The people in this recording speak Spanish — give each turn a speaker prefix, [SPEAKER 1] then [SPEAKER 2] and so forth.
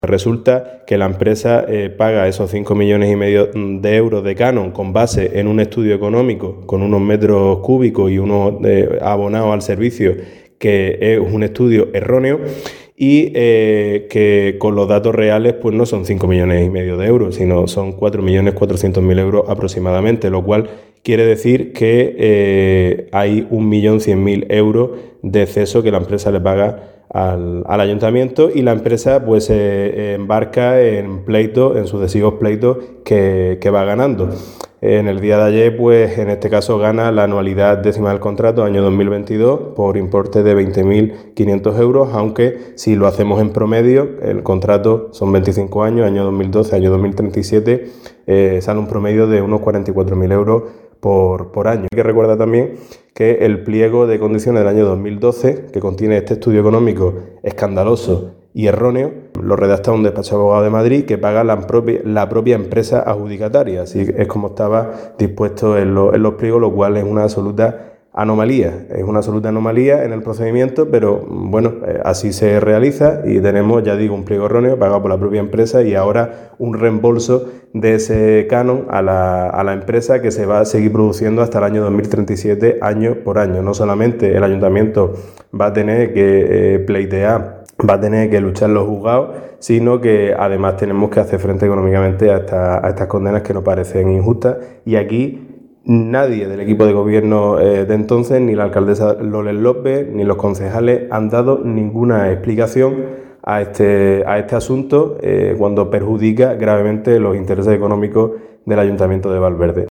[SPEAKER 1] Resulta que la empresa paga esos 5,5 millones de euros de canon con base en un estudio económico con unos metros cúbicos y unos abonados al servicio, que es un estudio erróneo, y que con los datos reales pues no son 5,5 millones de euros, sino son 4,4 millones euros aproximadamente, lo cual quiere decir que hay 1,100,000 euros de exceso que la empresa le paga al ayuntamiento, y la empresa pues embarca en pleitos, en sucesivos pleitos que va ganando. En el día de ayer, pues en este caso gana la anualidad décima del contrato año 2022 por importe de 20.500 euros, aunque si lo hacemos en promedio, el contrato son 25 años, año 2012, año 2037, sale un promedio de unos 44.000 euros por año. Hay que recordar también que el pliego de condiciones del año 2012, que contiene este estudio económico escandaloso y erróneo, lo redacta un despacho de abogados de Madrid que paga la propia empresa adjudicataria. Así es como estaba dispuesto en los pliegos, lo cual es una absoluta anomalía. Es una absoluta anomalía en el procedimiento, pero bueno, así se realiza, y tenemos, ya digo, un pliego erróneo pagado por la propia empresa y ahora un reembolso de ese canon a la empresa, que se va a seguir produciendo hasta el año 2037, año por año. No solamente el ayuntamiento va a tener que pleitear, va a tener que luchar en los juzgados, sino que además tenemos que hacer frente económicamente a estas condenas que nos parecen injustas. Y aquí nadie del equipo de gobierno de entonces, ni la alcaldesa Loles López, ni los concejales han dado ninguna explicación a este asunto cuando perjudica gravemente los intereses económicos del Ayuntamiento de Valverde.